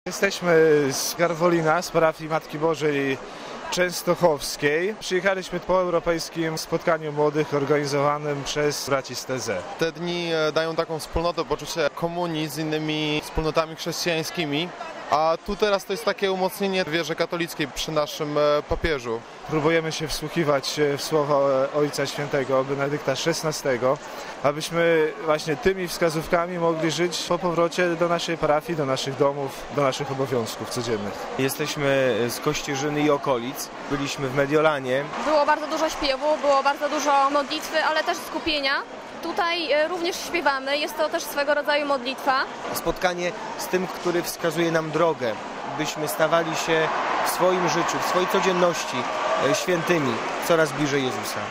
Jesteśmy z Garwolina, z parafii Matki Bożej Częstochowskiej. Przyjechaliśmy po europejskim spotkaniu młodych organizowanym przez braci z TZ. Te dni dają taką wspólnotę, poczucie komunii z innymi wspólnotami chrześcijańskimi, a tu teraz to jest takie umocnienie wierze katolickiej przy naszym papieżu. Próbujemy się wsłuchiwać w słowa Ojca Świętego Benedykta XVI, abyśmy właśnie tymi wskazówkami mogli żyć po powrocie do naszej parafii, do naszych domów, do naszych obowiązków codziennych. Jesteśmy z Kościerzyny i okolic, byliśmy w Mediolanie. Było bardzo dużo śpiewu, było bardzo dużo modlitwy, ale też skupienia. Tutaj również śpiewamy, jest to też swego rodzaju modlitwa. Spotkanie z tym, który wskazuje nam drogę, byśmy stawali się w swoim życiu, w swojej codzienności świętymi, coraz bliżej Jezusa.